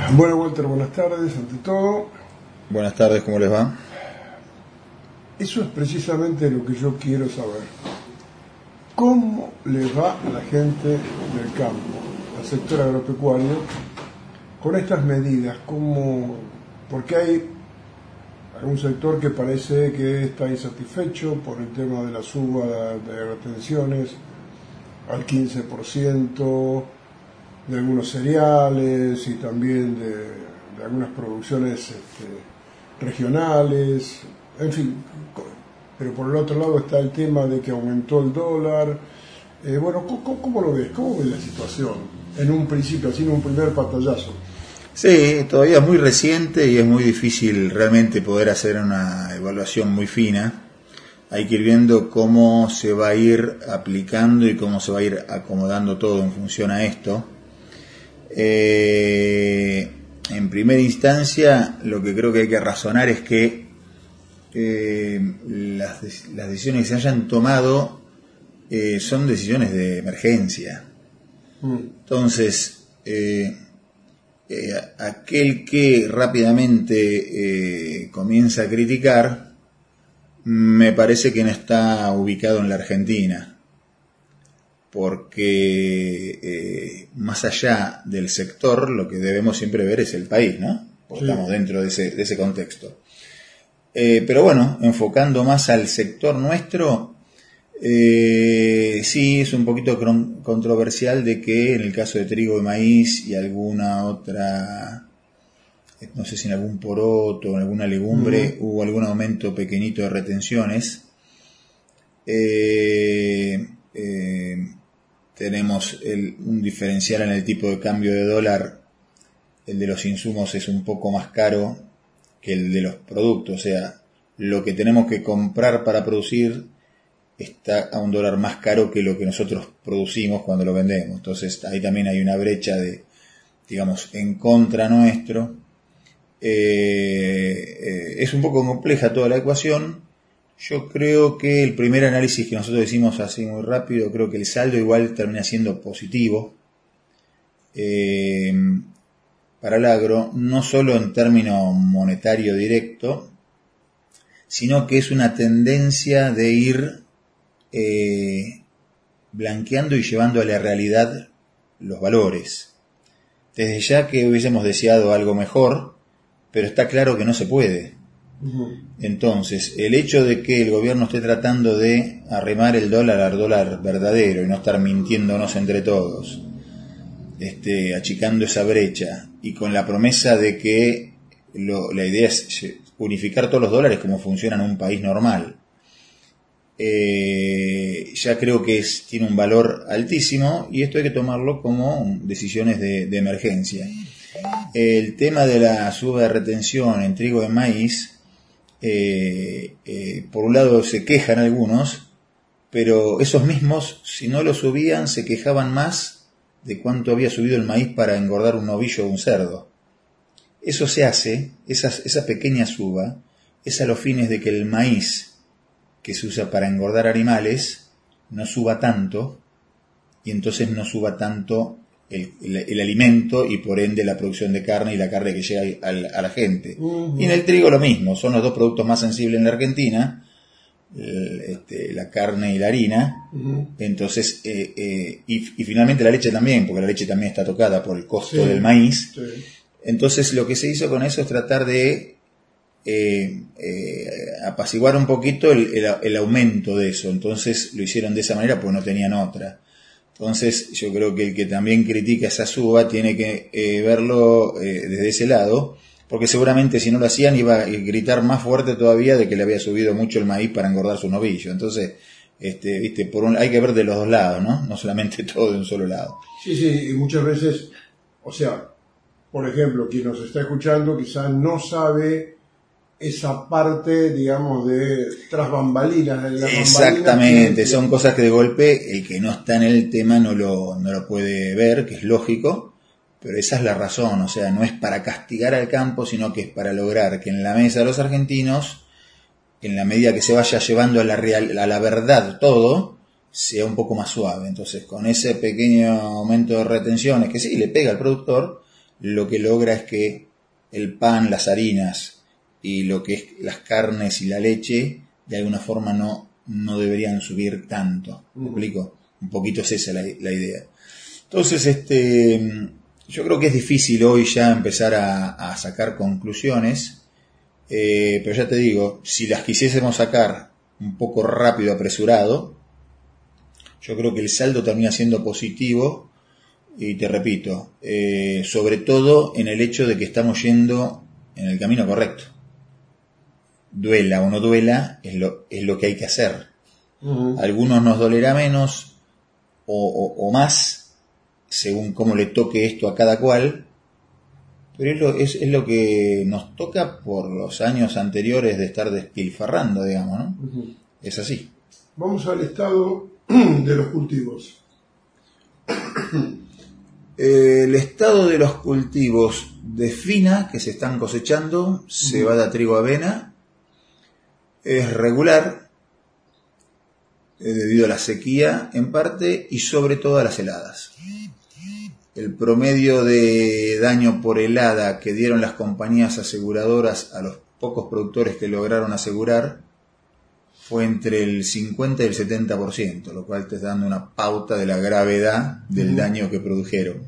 Bueno, Walter, buenas tardes, ante todo. Buenas tardes, ¿cómo les va? Eso es precisamente lo que yo quiero saber. ¿Cómo le va a la gente del campo, al sector agropecuario, con estas medidas? Porque hay algún sector que parece que está insatisfecho por el tema de la suba de retenciones al 15% de algunos cereales y también de algunas producciones regionales, en fin. Pero por el otro lado está el tema de que aumentó el dólar. Bueno, ¿cómo lo ves? ¿Cómo ves la situación? En un principio, así en un primer pantallazo. Sí, todavía es muy reciente y es muy difícil realmente poder hacer una evaluación muy fina. Hay que ir viendo cómo se va a ir aplicando y cómo se va a ir acomodando todo en función a esto. En primera instancia, lo que creo que hay que razonar es que las decisiones que se hayan tomado son decisiones de emergencia. Entonces, aquel que rápidamente comienza a criticar, me parece que no está ubicado en la Argentina, porque más allá del sector, lo que debemos siempre ver es el país, ¿no? Porque sí, estamos dentro de ese contexto. Pero bueno, enfocando más al sector nuestro, sí es un poquito controversial de que en el caso de trigo y maíz y alguna otra, no sé si en algún poroto o en alguna legumbre, hubo algún aumento pequeñito de retenciones. Tenemos un diferencial en el tipo de cambio de dólar. El de los insumos es un poco más caro que el de los productos, o sea, lo que tenemos que comprar para producir está a un dólar más caro que lo que nosotros producimos cuando lo vendemos. Entonces ahí también hay una brecha digamos, en contra nuestro. Es un poco compleja toda la ecuación. Yo creo que el primer análisis que nosotros hicimos así muy rápido, creo que el saldo igual termina siendo positivo para el agro, no solo en término monetario directo, sino que es una tendencia de ir blanqueando y llevando a la realidad los valores. Desde ya que hubiésemos deseado algo mejor, pero está claro que no se puede. Entonces, el hecho de que el gobierno esté tratando de arrimar el dólar al dólar verdadero y no estar mintiéndonos entre todos, achicando esa brecha y con la promesa de que la idea es unificar todos los dólares como funciona en un país normal, ya creo que tiene un valor altísimo y esto hay que tomarlo como decisiones de emergencia. El tema de la suba de retención en trigo y maíz, por un lado se quejan algunos, pero esos mismos, si no lo subían, se quejaban más de cuánto había subido el maíz para engordar un novillo o un cerdo. Eso se hace, esa pequeña suba, es a los fines de que el maíz que se usa para engordar animales no suba tanto, y entonces no suba tanto el alimento y por ende la producción de carne y la carne que llega a la gente. Y en el trigo lo mismo, son los dos productos más sensibles en la Argentina, la carne y la harina. Entonces y finalmente la leche también, porque la leche también está tocada por el costo del maíz. Entonces lo que se hizo con eso es tratar de apaciguar un poquito el aumento de eso. Entonces lo hicieron de esa manera porque no tenían otra. Entonces yo creo que el que también critica esa suba tiene que verlo desde ese lado, porque seguramente si no lo hacían iba a gritar más fuerte todavía de que le había subido mucho el maíz para engordar su novillo. Entonces, viste, hay que ver de los dos lados, ¿no? No solamente todo de un solo lado. Sí, y muchas veces, o sea, por ejemplo, quien nos está escuchando quizás no sabe esa parte, digamos, de tras bambalinas. Exactamente, son cosas que de golpe el que no está en el tema no lo puede ver, que es lógico, pero esa es la razón, o sea, no es para castigar al campo, sino que es para lograr que en la mesa de los argentinos, en la medida que se vaya llevando a la verdad todo, sea un poco más suave. Entonces, con ese pequeño aumento de retenciones, que sí le pega al productor, lo que logra es que el pan, las harinas y lo que es las carnes y la leche, de alguna forma no deberían subir tanto. ¿Me explico? Un poquito es esa la idea. Entonces, yo creo que es difícil hoy ya empezar a sacar conclusiones, pero ya te digo, si las quisiésemos sacar un poco rápido, apresurado, yo creo que el saldo termina siendo positivo, y te repito, sobre todo en el hecho de que estamos yendo en el camino correcto. Duela o no duela, es lo que hay que hacer. A algunos nos dolerá menos o más, según cómo le toque esto a cada cual, pero es lo que nos toca por los años anteriores de estar despilfarrando, digamos, ¿no? Es así. Vamos al estado de los cultivos. El estado de los cultivos de fina que se están cosechando, cebada, trigo, avena, es regular, debido a la sequía en parte y sobre todo a las heladas. El promedio de daño por helada que dieron las compañías aseguradoras a los pocos productores que lograron asegurar fue entre el 50 y el 70%, lo cual te está dando una pauta de la gravedad del daño que produjeron.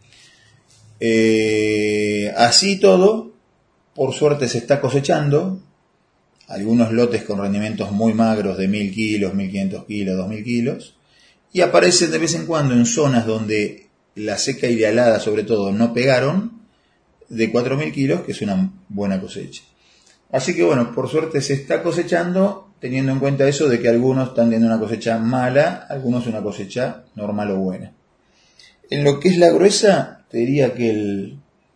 Así todo, por suerte se está cosechando, algunos lotes con rendimientos muy magros de 1000 kilos, 1500 kilos, 2000 kilos, y aparecen de vez en cuando en zonas donde la seca y la helada sobre todo no pegaron, de 4000 kilos, que es una buena cosecha. Así que bueno, por suerte se está cosechando, teniendo en cuenta eso de que algunos están teniendo una cosecha mala, algunos una cosecha normal o buena. En lo que es la gruesa, te diría que el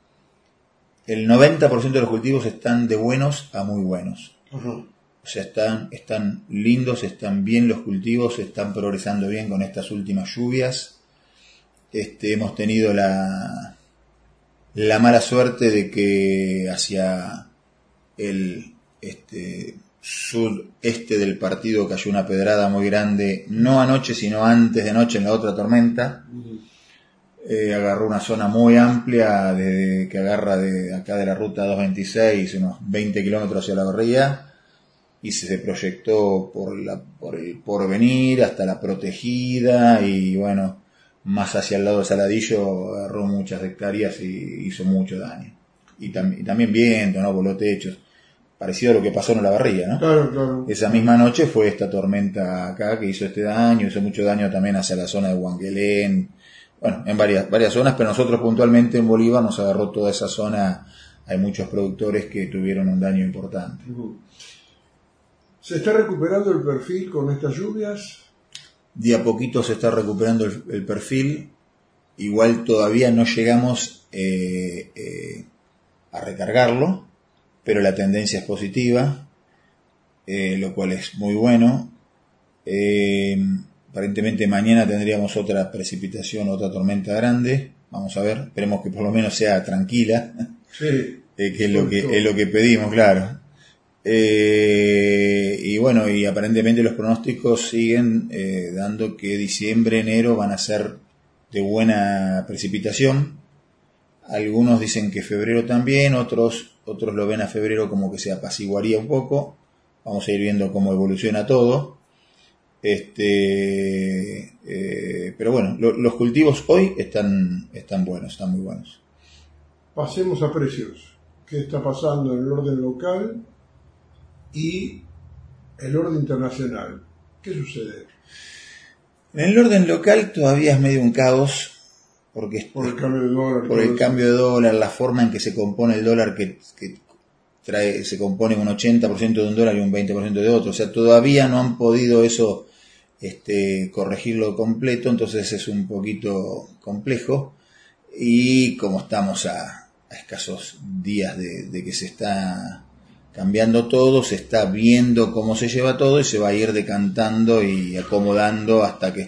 90% de los cultivos están de buenos a muy buenos. O sea, están lindos, están bien los cultivos, están progresando bien con estas últimas lluvias. Hemos tenido la mala suerte de que hacia el sudeste del partido cayó una pedrada muy grande, no anoche sino antes de anoche en la otra tormenta. Agarró una zona muy amplia que agarra de acá de la ruta 226 unos 20 kilómetros hacia la barría y se proyectó por el Porvenir hasta la Protegida y bueno, más hacia el lado de Saladillo agarró muchas hectáreas y hizo mucho daño. Y también viento, ¿no? Voló techos. Parecido a lo que pasó en la barría, ¿no? Claro. Esa misma noche fue esta tormenta acá que hizo este daño, hizo mucho daño también hacia la zona de Huanguelén, bueno, en varias zonas, pero nosotros puntualmente en Bolívar nos agarró toda esa zona, hay muchos productores que tuvieron un daño importante. ¿Se está recuperando el perfil con estas lluvias? De a poquito se está recuperando el perfil, igual todavía no llegamos a recargarlo, pero la tendencia es positiva, lo cual es muy bueno. Aparentemente mañana tendríamos otra precipitación, otra tormenta grande. Vamos a ver, esperemos que por lo menos sea tranquila, Sí, que es lo que pedimos, claro. Y bueno, y aparentemente los pronósticos siguen dando que diciembre, enero van a ser de buena precipitación. Algunos dicen que febrero también, otros lo ven a febrero como que se apaciguaría un poco. Vamos a ir viendo cómo evoluciona todo. Pero bueno, los cultivos hoy están buenos, están muy buenos. Pasemos a precios. ¿Qué está pasando en el orden local y el orden internacional? ¿Qué sucede? En el orden local todavía es medio un caos, porque Por el cambio de dólar. Por el cambio de dólar, la forma en que se compone el dólar que se compone un 80% de un dólar y un 20% de otro. O sea, todavía no han podido eso corregirlo completo, entonces es un poquito complejo. Y como estamos a escasos días de que se está cambiando todo, se está viendo cómo se lleva todo y se va a ir decantando y acomodando hasta que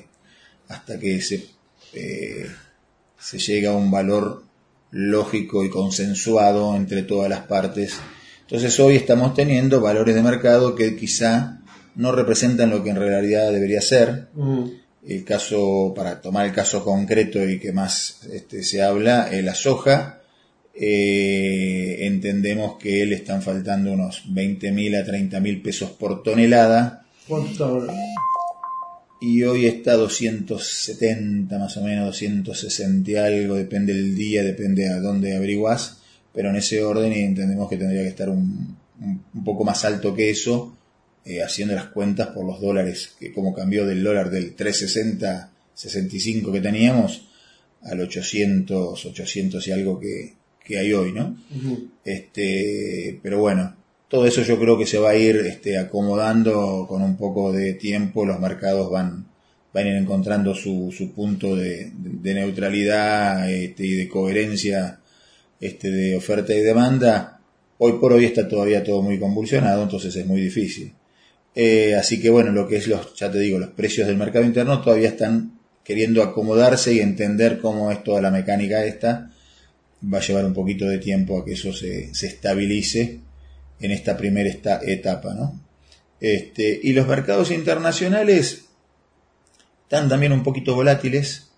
se llega a un valor lógico y consensuado entre todas las partes. Entonces hoy estamos teniendo valores de mercado que quizá no representan lo que en realidad debería ser. El caso, para tomar el caso concreto y que más se habla, la soja entendemos que le están faltando unos 20.000 a 30.000 pesos por tonelada. ¿Cuánto está ahora? Y hoy está 270 más o menos, 260 y algo, depende del día, depende a dónde averiguás, pero en ese orden, y entendemos que tendría que estar un poco más alto que eso, haciendo las cuentas por los dólares, que como cambió del dólar del 360, 65 que teníamos, al 800 y algo que hay hoy, ¿no? Uh-huh. Pero bueno, todo eso yo creo que se va a ir acomodando con un poco de tiempo. Los mercados van a ir encontrando su punto de neutralidad y de coherencia de oferta y demanda. Hoy por hoy está todavía todo muy convulsionado, entonces es muy difícil. Así que bueno, lo que es ya te digo, los precios del mercado interno todavía están queriendo acomodarse y entender cómo es toda la mecánica esta. Va a llevar un poquito de tiempo a que eso se estabilice en esta primera etapa, ¿no? Y los mercados internacionales están también un poquito volátiles,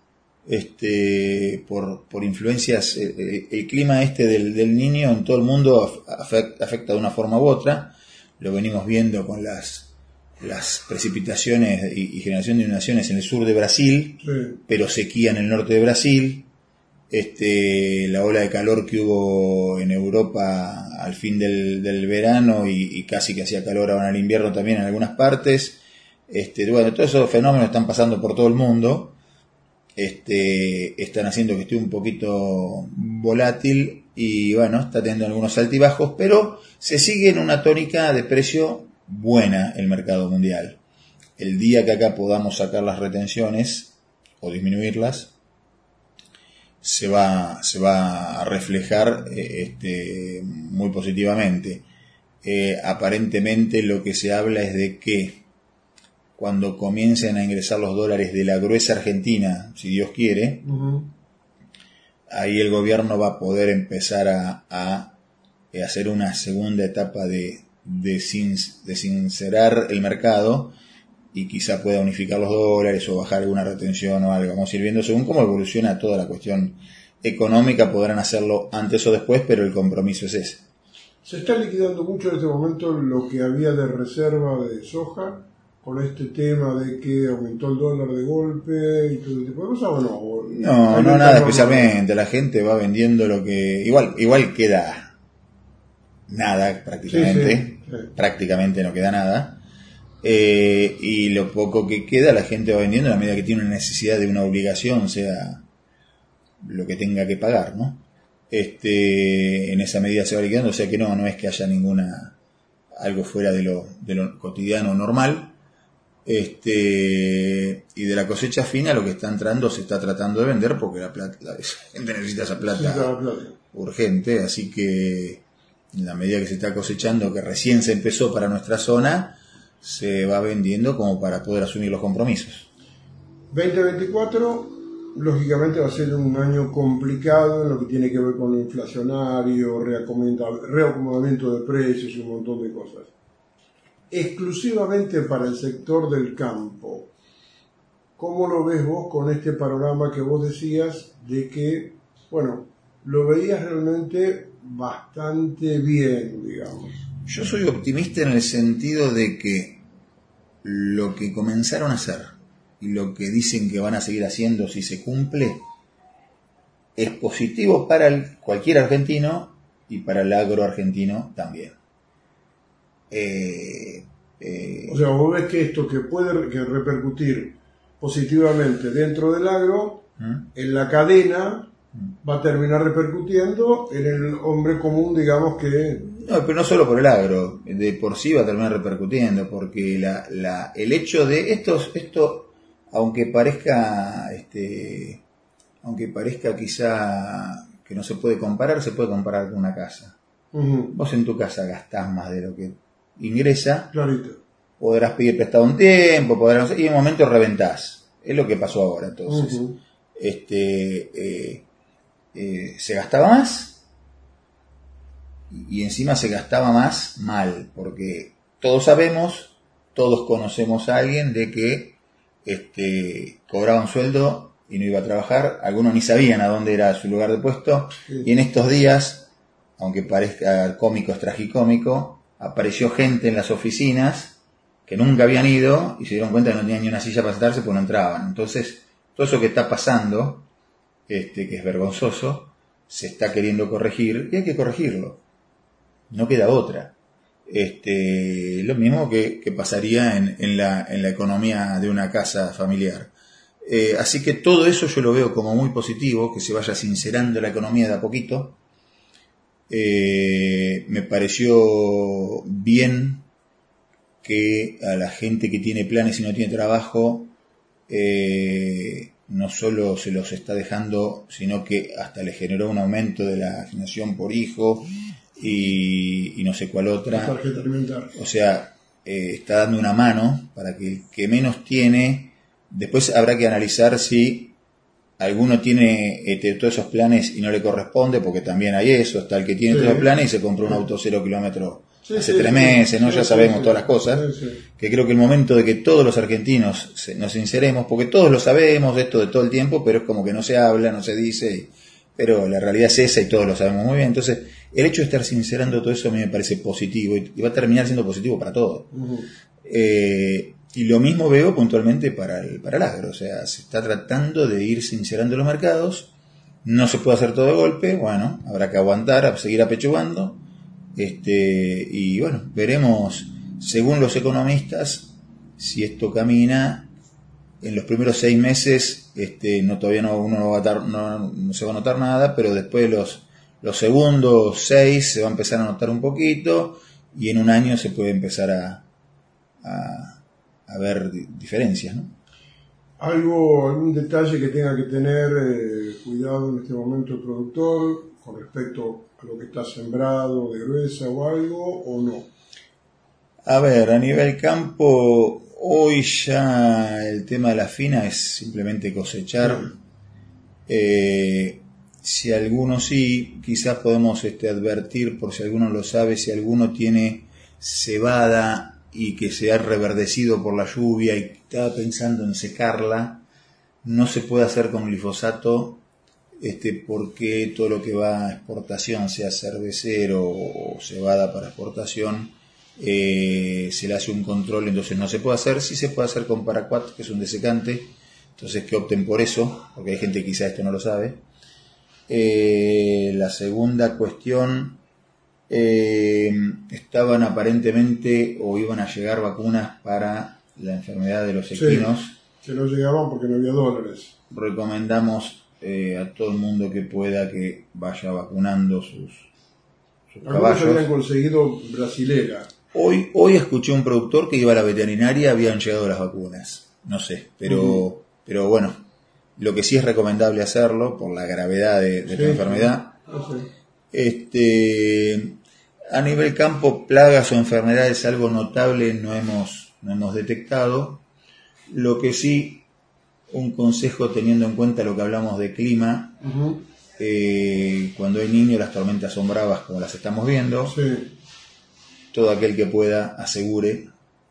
por influencias. El clima del Niño en todo el mundo afecta de una forma u otra. Lo venimos viendo con las precipitaciones y generación de inundaciones en el sur de Brasil, Sí. pero sequía en el norte de Brasil. La ola de calor que hubo en Europa al fin del verano y casi que hacía calor ahora en el invierno también en algunas partes. Bueno, todos esos fenómenos están pasando por todo el mundo. Están haciendo que esté un poquito volátil y bueno, está teniendo algunos altibajos, pero se sigue en una tónica de precio buena el mercado mundial. El día que acá podamos sacar las retenciones o disminuirlas, se va a reflejar muy positivamente. Aparentemente lo que se habla es de que cuando comiencen a ingresar los dólares de la gruesa Argentina, si Dios quiere, Uh-huh. ahí el gobierno va a poder empezar a hacer una segunda etapa de sincerar el mercado y quizá pueda unificar los dólares o bajar alguna retención o algo. Vamos a ir viendo según cómo evoluciona toda la cuestión económica. Podrán hacerlo antes o después, pero el compromiso es ese. Se está liquidando mucho en este momento lo que había de reserva de soja con este tema de que aumentó el dólar de golpe y todo ese tipo de cosas, ¿o no? No, nada especialmente. La gente va vendiendo lo que... Igual queda nada prácticamente. Sí. Prácticamente no queda nada. Y lo poco que queda la gente va vendiendo a la medida que tiene una necesidad de una obligación, sea lo que tenga que pagar, ¿no? En esa medida se va liquidando, o sea que no es que haya algo fuera de lo cotidiano normal. Y de la cosecha fina lo que está entrando se está tratando de vender porque la gente necesita esa plata urgente, así que en la medida que se está cosechando, que recién se empezó para nuestra zona, se va vendiendo como para poder asumir los compromisos. 2024 lógicamente va a ser un año complicado en lo que tiene que ver con lo inflacionario, reacomodamiento de precios y un montón de cosas. Exclusivamente para el sector del campo, ¿cómo lo ves vos con este panorama que vos decías de que, bueno, lo veías realmente bastante bien, digamos? Yo soy optimista en el sentido de que lo que comenzaron a hacer y lo que dicen que van a seguir haciendo si se cumple es positivo para cualquier argentino y para el agro argentino también. O sea, vos ves que esto que puede repercutir positivamente dentro del agro, en la cadena, va a terminar repercutiendo en el hombre común, digamos que... No, pero no solo por el agro, de por sí va a terminar repercutiendo, porque el hecho de esto, aunque parezca quizá que no se puede comparar con una casa. Uh-huh. Vos en tu casa gastás más de lo que ingresa. Clarito. Podrás pedir prestado un tiempo, y en un momento reventás. Es lo que pasó ahora, entonces. Uh-huh. Se gastaba más y encima se gastaba más mal, porque todos conocemos a alguien de que cobraba un sueldo y no iba a trabajar, algunos ni sabían a dónde era su lugar de puesto, y en estos días, aunque parezca cómico, es tragicómico, apareció gente en las oficinas que nunca habían ido y se dieron cuenta que no tenían ni una silla para sentarse porque no entraban. Entonces, todo eso que está pasando, que es vergonzoso, se está queriendo corregir y hay que corregirlo. No queda otra. Lo mismo que pasaría en la economía de una casa familiar. Así que todo eso yo lo veo como muy positivo, que se vaya sincerando la economía de a poquito. Me pareció bien que a la gente que tiene planes y no tiene trabajo, no solo se los está dejando, sino que hasta le generó un aumento de la asignación por hijo y no sé cuál otra. Tarjeta alimentar. O sea, está dando una mano para que el que menos tiene. Después habrá que analizar si alguno tiene todos esos planes y no le corresponde, porque también hay eso. Está el que tiene todos los planes y se compró un auto 0 kilómetros hace 3 meses, ¿no? Ya sabemos todas las cosas. Que creo que el momento de que todos los argentinos nos sinceremos, porque todos lo sabemos esto de todo el tiempo, pero es como que no se habla, no se dice, pero la realidad es esa y todos lo sabemos muy bien. Entonces, el hecho de estar sincerando todo eso a mí me parece positivo y va a terminar siendo positivo para todos. Y lo mismo veo puntualmente para el agro, o sea, se está tratando de ir sincerando los mercados, no se puede hacer todo de golpe, bueno, habrá que aguantar, seguir apechugando, y bueno, veremos, según los economistas, si esto camina. En los primeros 6 meses, todavía uno no se va a notar nada, pero después los segundos 6 se va a empezar a notar un poquito, y en un año se puede empezar a ver diferencias, ¿no? ¿Algún detalle que tenga que tener cuidado en este momento el productor con respecto a lo que está sembrado de gruesa o algo, o no? A ver, a nivel campo, hoy ya el tema de la fina es simplemente cosechar. Si alguno sí, quizás podemos advertir, por si alguno lo sabe, si alguno tiene cebada y que se ha reverdecido por la lluvia y estaba pensando en secarla, no se puede hacer con glifosato, porque todo lo que va a exportación, sea cervecero o cebada para exportación, se le hace un control, entonces no se puede hacer. Sí se puede hacer con paraquat, que es un desecante, entonces que opten por eso, porque hay gente que quizá esto no lo sabe. La segunda cuestión, estaban aparentemente o iban a llegar vacunas para la enfermedad de los equinos. Sí, que no llegaban porque no había dólares. Recomendamos a todo el mundo que pueda que vaya vacunando sus Algunos caballos. habían conseguido brasilera. Hoy escuché un productor que iba a la veterinaria, habían llegado las vacunas. No sé, pero bueno, lo que sí es recomendable hacerlo por la gravedad de la enfermedad. A nivel campo, plagas o enfermedades algo notable no hemos detectado. Lo que sí, un consejo teniendo en cuenta lo que hablamos de clima, cuando hay niños las tormentas son bravas como las estamos viendo. Sí. Todo aquel que pueda asegure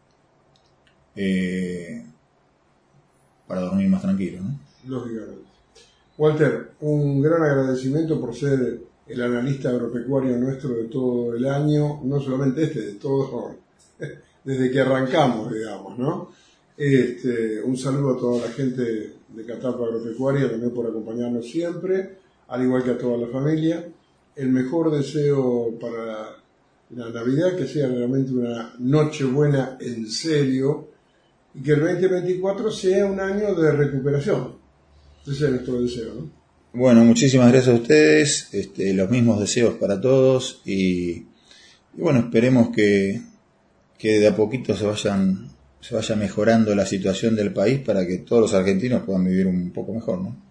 para dormir más tranquilo, ¿no? Lógicamente. Walter, un gran agradecimiento por ser el analista agropecuario nuestro de todo el año, no solamente de todo, desde que arrancamos, digamos, ¿no? Un saludo a toda la gente de Catapa Agropecuaria, también por acompañarnos siempre, al igual que a toda la familia. El mejor deseo para la Navidad, que sea realmente una noche buena en serio, y que el 2024 sea un año de recuperación. Ese es nuestro deseo, ¿no? Bueno, muchísimas gracias a ustedes, los mismos deseos para todos, y bueno, esperemos que de a poquito se vaya mejorando la situación del país para que todos los argentinos puedan vivir un poco mejor, ¿no?